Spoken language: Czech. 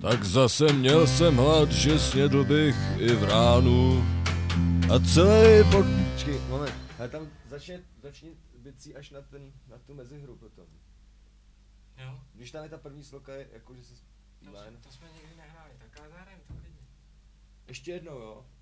Tak zase měl jsem hlad, že snědl bych i v ránu. A celý Počkej, moment, ale tam začni bicí až na tu mezihru potom. Jo? Když tam je ta první sloka, jakože se zpívá. To jsme nikdy nehráli, tak ale zahrajeme to klidně. Ještě jednou, jo?